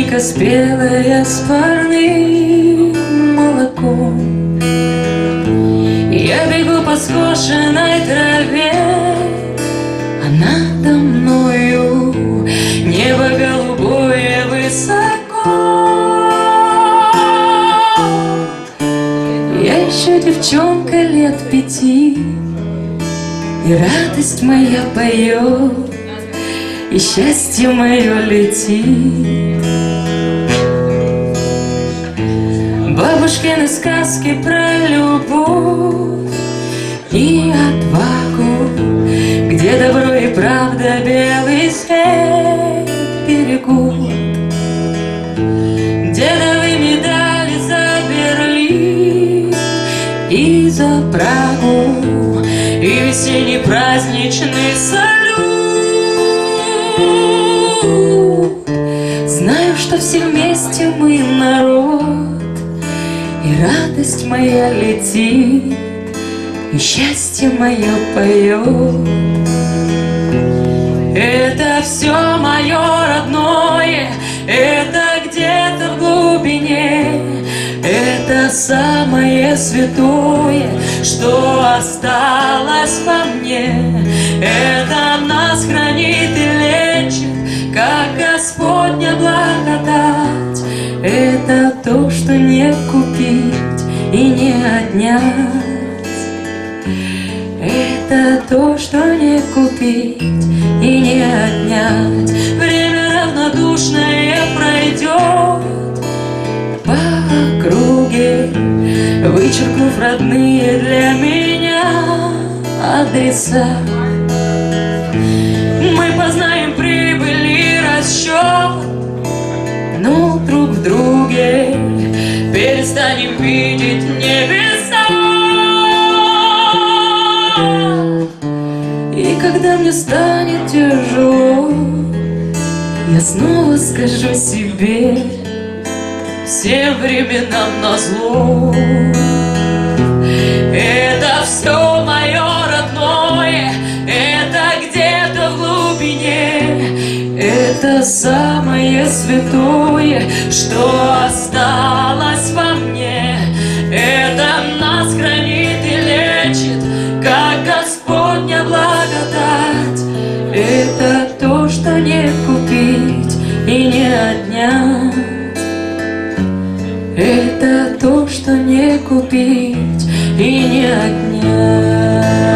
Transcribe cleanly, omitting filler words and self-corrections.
клубника спелая с парным молоком. Я бегу по скошенной траве, а надо мною небо голубое высоко. Я еще девчонка лет 5, и радость моя поет, и счастье мое летит. Бабушкины сказки про любовь и отвагу, где добро и правда белый свет берегут. Дедовы медали за Берлин и за Прагу, и весенний праздничный салют. Знаю, что все вместе мы народ, и радость моя летит, и счастье мое поет. Это все мое родное, это где-то в глубине, это самое святое, что осталось во мне. Это нас хранит и лечит, как Господня благодать. Это то, что не купить и не отнять. Это то, что не купить и не отнять. Время равнодушное пройдет по округе, вычеркнув родные для меня адреса. Мы познаем прибыль и расчет, но друг в друге перестанем видеть небеса. И когда мне станет тяжело, я снова скажу себе: всем временам назло. Это все мое родное, это где-то в глубине, это самое святое, что осталось во мне. Это нас хранит и лечит, как Господня благодать. Это то, что не купить и не отнять. Это то, что не купить и не отнять.